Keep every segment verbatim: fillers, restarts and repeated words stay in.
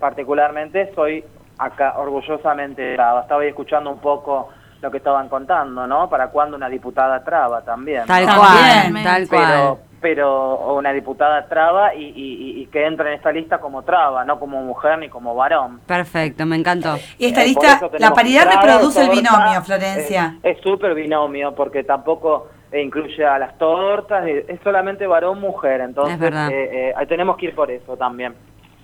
particularmente soy acá orgullosamente traba. Estaba ahí escuchando un poco lo que estaban contando, ¿no? ¿Para cuándo una diputada traba también? Tal ¿no? cual, También. tal Pero, cual. pero o una diputada traba y, y, y que entra en esta lista como traba, no como mujer ni como varón. Perfecto, me encantó. Y esta Eh, por lista, eso la tenemos paridad traba, reproduce el torta, binomio, Florencia. Es súper binomio, porque tampoco eh, incluye a las tortas, eh, es solamente varón-mujer, entonces Es verdad. eh, eh, tenemos que ir por eso también.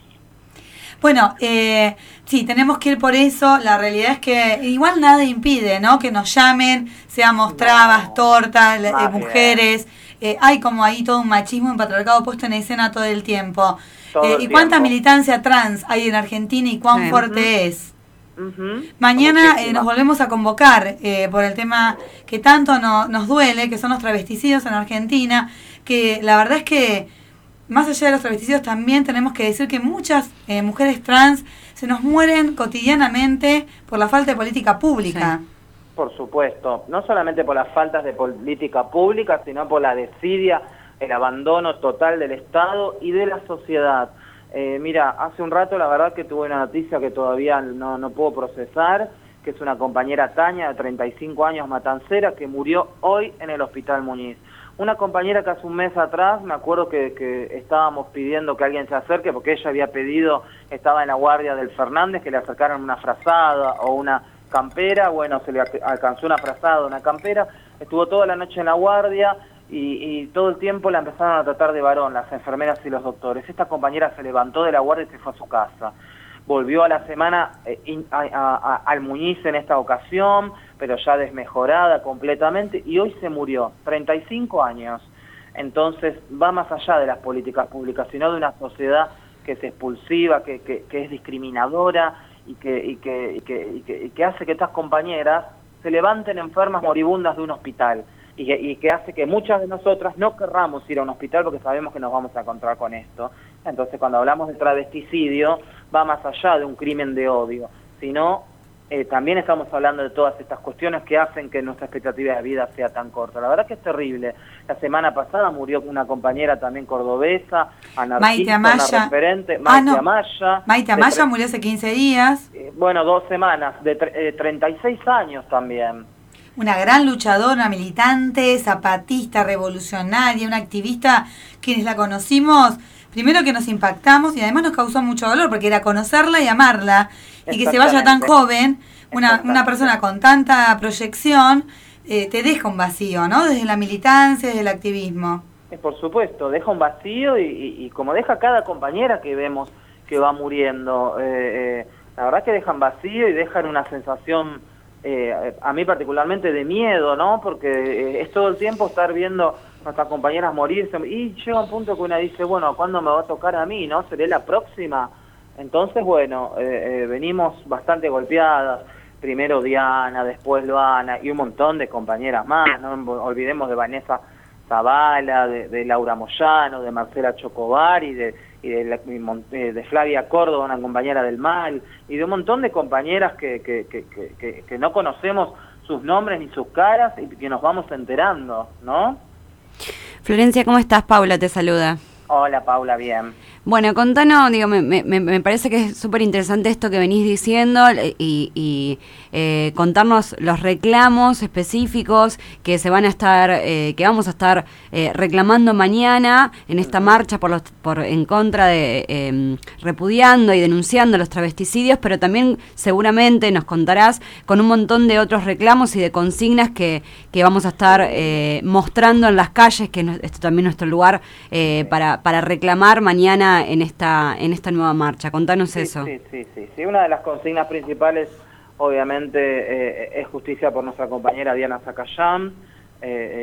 Bueno, eh, sí, tenemos que ir por eso. La realidad es que igual nada impide, ¿no? Que nos llamen, seamos No, trabas, tortas, eh, más mujeres. Eh, hay como ahí todo un machismo, un patriarcado puesto en escena todo el tiempo. Todo Eh, el ¿Y cuánta tiempo. militancia trans hay en Argentina y cuán Sí. fuerte Ujú. es? Ujú. Mañana eh, Muchísima. nos volvemos a convocar eh, por el tema que tanto no, nos duele, que son los travesticidios en Argentina, que la verdad es que más allá de los travesticidios también tenemos que decir que muchas eh, mujeres trans se nos mueren cotidianamente por la falta de política pública. Sí. Por supuesto, no solamente por las faltas de política pública, sino por la desidia, el abandono total del Estado y de la sociedad. Eh, mira, hace un rato la verdad que tuve una noticia que todavía no, no puedo procesar, que es una compañera Tania de treinta y cinco años matancera que murió hoy en el Hospital Muñiz. Una compañera que hace un mes atrás, me acuerdo que, que estábamos pidiendo que alguien se acerque porque ella había pedido, estaba en la guardia del Fernández, que le acercaran una frazada o una campera. Bueno, se le alcanzó una frazada, una campera, estuvo toda la noche en la guardia y, y todo el tiempo la empezaron a tratar de varón, las enfermeras y los doctores. Esta compañera se levantó de la guardia y se fue a su casa. Volvió a la semana eh, in, a, a, a, al Muñiz en esta ocasión, pero ya desmejorada completamente, y hoy se murió, treinta y cinco años. Entonces va más allá de las políticas públicas, sino de una sociedad que es expulsiva, que, que, que es discriminadora y que, y, que, y, que, y, que, y que hace que estas compañeras se levanten enfermas moribundas de un hospital y que, y que hace que muchas de nosotras no querramos ir a un hospital porque sabemos que nos vamos a encontrar con esto. Entonces cuando hablamos de travesticidio va más allá de un crimen de odio, sino eh, también estamos hablando de todas estas cuestiones que hacen que nuestra expectativa de vida sea tan corta. La verdad que es terrible. La semana pasada murió una compañera también cordobesa, anarquista, una referente, Maite ah, no. Amaya. Maite Amaya murió hace quince días. Eh, bueno, dos semanas, de eh, treinta y seis años también. Una gran luchadora, militante, zapatista, revolucionaria, una activista, quienes la conocimos, primero que nos impactamos y además nos causó mucho dolor, porque era conocerla y amarla, y que se vaya tan joven, una, una persona con tanta proyección, eh, te deja un vacío, ¿no? Desde la militancia, desde el activismo. Eh, por supuesto, deja un vacío y, y, y como deja cada compañera que vemos que va muriendo, eh, eh, la verdad que dejan vacío y dejan una sensación... Eh, a mí particularmente de miedo, ¿no? Porque eh, es todo el tiempo estar viendo a nuestras compañeras morirse y llega un punto que una dice, bueno, ¿cuándo me va a tocar a mí, no? ¿Seré la próxima? Entonces, bueno, eh, eh, venimos bastante golpeadas, primero Diana, después Luana y un montón de compañeras más, no olvidemos de Vanessa Zavala, de, de Laura Moyano, de Marcela Chocobar y de... y de, la, de Flavia Córdoba, una compañera del MAL, y de un montón de compañeras que, que, que, que, que no conocemos sus nombres ni sus caras y que nos vamos enterando, ¿no? Florencia, ¿cómo estás? Paula te saluda. Hola, Paula, bien. Bueno, contanos, digo, me, me, me parece que es súper interesante esto que venís diciendo y, y eh, contarnos los reclamos específicos que se van a estar, eh, que vamos a estar eh, reclamando mañana en esta marcha por los, por en contra de eh, repudiando y denunciando los travesticidios, pero también seguramente nos contarás con un montón de otros reclamos y de consignas que, que vamos a estar eh, mostrando en las calles, que es esto también nuestro lugar eh, para, para reclamar mañana en esta en esta nueva marcha. Contanos sí, eso. Sí, sí, sí, sí. Una de las consignas principales, obviamente, eh, es justicia por nuestra compañera Diana Zacayán. Eh,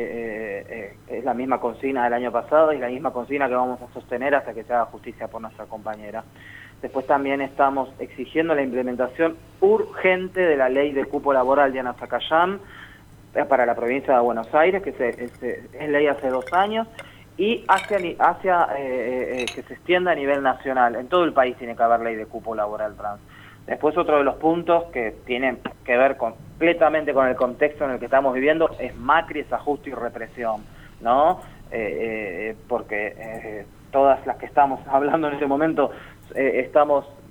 eh, eh, es la misma consigna del año pasado y la misma consigna que vamos a sostener hasta que se haga justicia por nuestra compañera. Después también estamos exigiendo la implementación urgente de la ley de cupo laboral Diana Zacayán para la provincia de Buenos Aires, que se, es, es ley hace dos años, y hacia, hacia eh, eh, que se extienda a nivel nacional. En todo el país tiene que haber ley de cupo laboral trans. Después otro de los puntos que tienen que ver completamente con el contexto en el que estamos viviendo es Macri, es ajuste y represión, ¿no? Eh, eh, porque eh, todas las que estamos hablando en este momento eh, estamos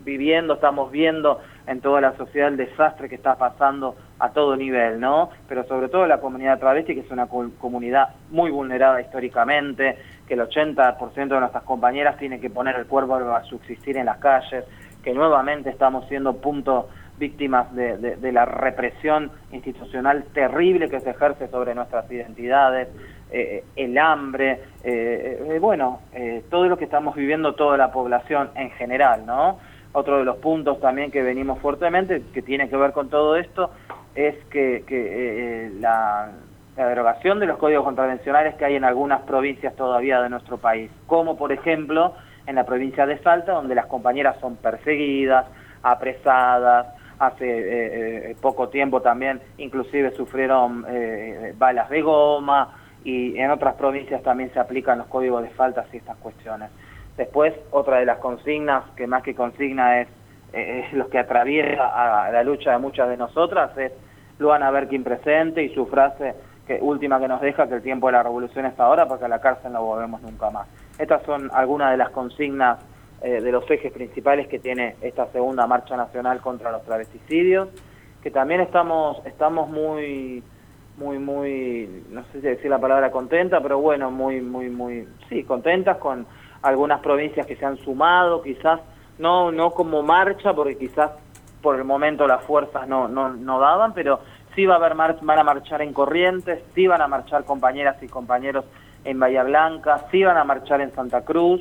viviendo, estamos viendo en toda la sociedad el desastre que está pasando a todo nivel, ¿no? Pero sobre todo la comunidad travesti, que es una co comunidad muy vulnerada históricamente, que el ochenta por ciento de nuestras compañeras tiene que poner el cuerpo a subsistir en las calles, que nuevamente estamos siendo punto víctimas de, de, de la represión institucional terrible que se ejerce sobre nuestras identidades, eh, el hambre, eh, eh, bueno, eh, todo lo que estamos viviendo toda la población en general, ¿no? Otro de los puntos también que venimos fuertemente, que tiene que ver con todo esto, es que, que eh, la, la derogación de los códigos contravencionales que hay en algunas provincias todavía de nuestro país, como por ejemplo en la provincia de Salta, donde las compañeras son perseguidas, apresadas, hace eh, eh, poco tiempo también inclusive sufrieron eh, balas de goma, y en otras provincias también se aplican los códigos de faltas y estas cuestiones. Después, otra de las consignas, que más que consigna es, eh, es lo que atraviesa a la lucha de muchas de nosotras, es Luana Berkin presente, y su frase que última que nos deja, que el tiempo de la revolución es ahora, porque a la cárcel no volvemos nunca más. Estas son algunas de las consignas eh, de los ejes principales que tiene esta segunda marcha nacional contra los travesticidios, que también estamos, estamos muy... muy, muy, no sé si decir la palabra contenta, pero bueno, muy, muy, muy, sí, contentas con algunas provincias que se han sumado, quizás no no como marcha, porque quizás por el momento las fuerzas no no no daban, pero sí va a haber mar van a marchar en Corrientes, sí van a marchar compañeras y compañeros en Bahía Blanca, sí van a marchar en Santa Cruz,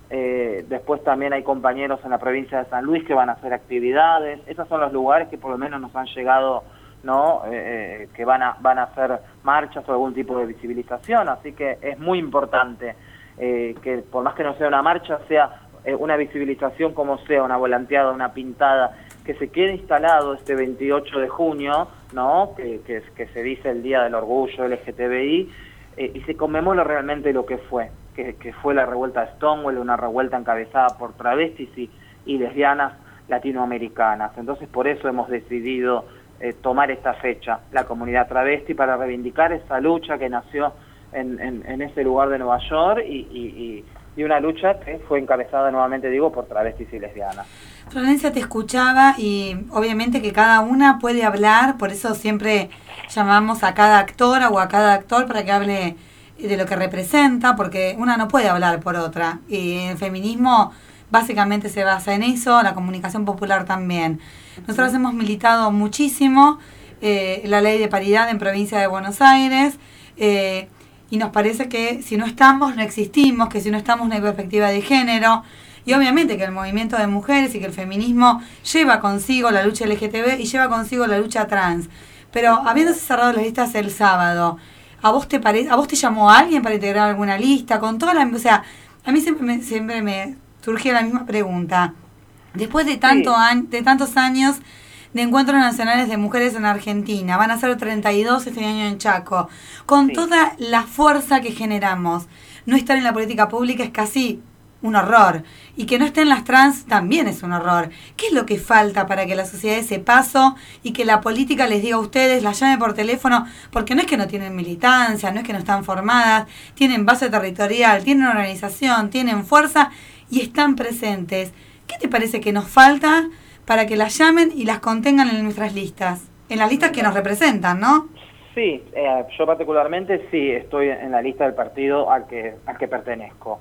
eh, después también hay compañeros en la provincia de San Luis que van a hacer actividades. Esos son los lugares que por lo menos nos han llegado, ¿no? Eh, que van a van a hacer marchas o algún tipo de visibilización, así que es muy importante eh, que por más que no sea una marcha, sea eh, una visibilización, como sea, una volanteada, una pintada, que se quede instalado este veintiocho de junio, ¿no? Que, que, que se dice el Día del Orgullo L G T B I, eh, y se conmemora realmente lo que fue, que, que fue la revuelta de Stonewall, una revuelta encabezada por travestis y, y lesbianas latinoamericanas. Entonces por eso hemos decidido Eh, tomar esta fecha, la comunidad travesti, para reivindicar esa lucha que nació en, en, en ese lugar de Nueva York y, y, y una lucha que fue encabezada, nuevamente digo, por travestis y lesbianas. Florencia, te escuchaba y obviamente que cada una puede hablar, por eso siempre llamamos a cada actora o a cada actor para que hable de lo que representa, porque una no puede hablar por otra, y el feminismo básicamente se basa en eso, la comunicación popular también. Nosotros hemos militado muchísimo eh, la ley de paridad en provincia de Buenos Aires eh, y nos parece que si no estamos, no existimos, que si no estamos no hay perspectiva de género, y obviamente que el movimiento de mujeres y que el feminismo lleva consigo la lucha L G T B y lleva consigo la lucha trans. Pero habiéndose cerrado las listas el sábado, ¿a vos te parece, a vos te llamó alguien para integrar alguna lista? Con toda la, o sea, a mí siempre me, siempre me surge la misma pregunta. Después de, tanto sí. an- de tantos años de encuentros nacionales de mujeres en Argentina, van a ser treinta y dos este año en Chaco, con Sí. toda la fuerza que generamos, no estar en la política pública es casi un horror, y que no estén las trans también es un horror. ¿Qué es lo que falta para que la sociedad dé ese paso y que la política les diga a ustedes, las llame por teléfono? Porque no es que no tienen militancia, no es que no están formadas, tienen base territorial, tienen organización, tienen fuerza y están presentes. ¿Qué te parece que nos falta para que las llamen y las contengan en nuestras listas? En las listas que nos representan, ¿no? Sí, eh, yo particularmente sí estoy en la lista del partido al que al que pertenezco.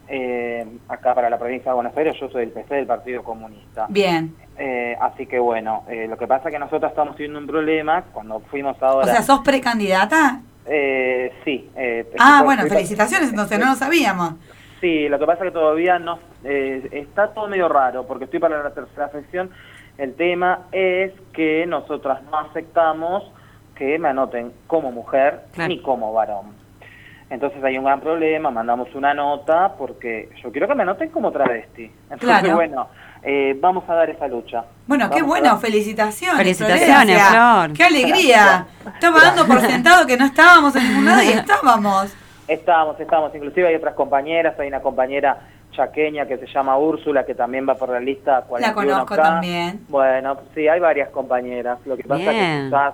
Eh, acá para la provincia de Buenos Aires yo soy del P C, del Partido Comunista. Bien. Eh, así que bueno, eh, lo que pasa es que nosotros estamos teniendo un problema cuando fuimos ahora... O sea, ¿sos precandidata? Eh, sí. Eh, Ah, por- bueno, por- felicitaciones, entonces no lo sabíamos. Sí, lo que pasa es que todavía no eh, está todo medio raro, porque estoy para la tercera sección. El tema es que nosotras no aceptamos que me anoten como mujer Claro. ni como varón. Entonces hay un gran problema, mandamos una nota, porque yo quiero que me anoten como travesti. Entonces, Claro. bueno, eh, vamos a dar esa lucha. Bueno, qué Vamos a bueno, dar- felicitaciones. Felicitaciones, Florencia. Flor. Qué alegría. Estaba dando por sentado que no estábamos en ningún lado y estábamos. Estamos, estamos, inclusive hay otras compañeras, hay una compañera chaqueña que se llama Úrsula, que también va por la lista cuarenta y uno La conozco K. también. Bueno, sí, hay varias compañeras, lo que pasa es que Bien. quizás,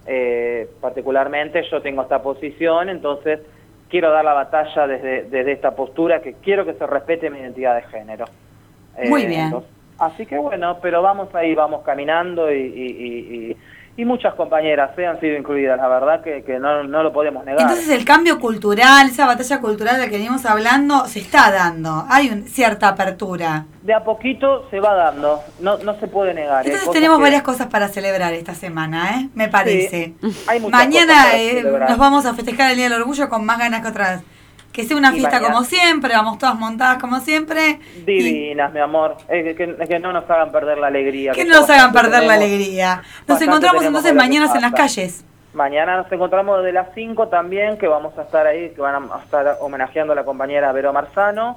eh, particularmente yo tengo esta posición, entonces quiero dar la batalla desde, desde esta postura, que quiero que se respete mi identidad de género. Eh, Muy bien. Entonces, Así que bueno, pero vamos ahí, vamos caminando y, y, y, y muchas compañeras eh, han sido incluidas, la verdad que, que no, no lo podemos negar. Entonces el cambio cultural, esa batalla cultural de la que venimos hablando, se está dando, hay un, cierta apertura. De a poquito se va dando, no, no se puede negar. Entonces tenemos que... varias cosas para celebrar esta semana, ¿eh? Me parece. Sí, hay muchas Mañana cosas para eh, celebrar. Nos vamos a festejar el Día del Orgullo con más ganas que otras. Que sea una Y fiesta mañana. como siempre, vamos todas montadas como siempre. Divinas, y... mi amor, eh, que, que, que no nos hagan perder la alegría. Que, que no nos hagan perder la alegría. Nos encontramos entonces mañana en las calles. Mañana nos encontramos desde las cinco también, que vamos a estar ahí, que van a estar homenajeando a la compañera Vero Marzano.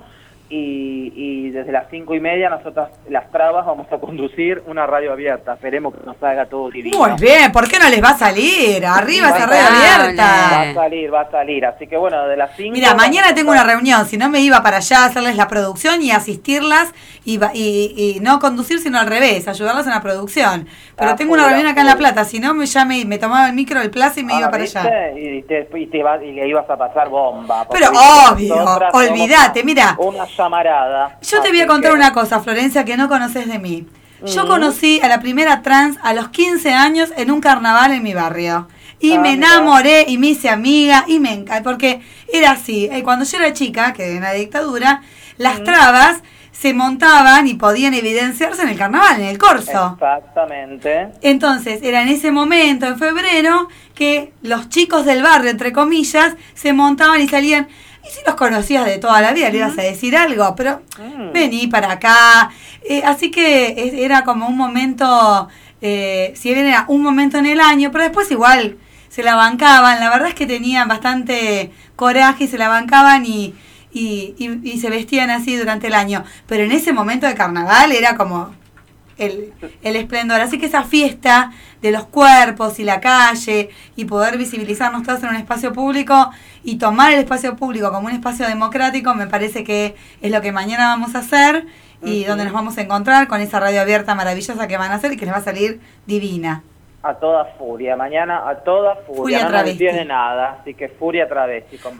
Y, y desde las cinco y media nosotras, las trabas, vamos a conducir una radio abierta. Esperemos que nos salga todo divino. Muy bien, ¿por qué no les va a salir? Arriba esa radio abierta. Va a salir, va a salir. Así que bueno, de las cinco... Mira, mañana tengo una reunión, si no me iba para allá a hacerles la producción y asistirlas y, y, y no conducir, sino al revés, ayudarlas en la producción. Pero ah, tengo una reunión acá en La Plata, si no me, ya me, me tomaba el micro del plaza y me ah, iba para ¿viste? allá. Y, te, y, te iba, y le ibas a pasar bomba. Pero obvio, olvídate, mira. Una llamarada. Yo te voy a contar que... una cosa, Florencia, que no conoces de mí. Yo mm. conocí a la primera trans a los quince años en un carnaval en mi barrio. Y ah, me enamoré y me hice amiga y me encantó, porque era así. Cuando yo era chica, que en la dictadura, las mm. trabas se montaban y podían evidenciarse en el carnaval, en el corso. Exactamente. Entonces, era en ese momento, en febrero, que los chicos del barrio, entre comillas, se montaban y salían... Y si los conocías de toda la vida, le ibas a decir algo, pero mm. vení para acá. Eh, así que era como un momento, eh, si bien era un momento en el año, pero después igual se la bancaban. La verdad es que tenían bastante coraje y se la bancaban y, y, y, y se vestían así durante el año. Pero en ese momento de carnaval era como el, el esplendor. Así que esa fiesta de los cuerpos y la calle y poder visibilizarnos todos en un espacio público y tomar el espacio público como un espacio democrático, me parece que es lo que mañana vamos a hacer y uh-huh. donde nos vamos a encontrar con esa radio abierta maravillosa que van a hacer y que les va a salir divina. A toda furia, mañana a toda furia, furia no travesti. nos tiene nada, así que furia travesti, compañeros.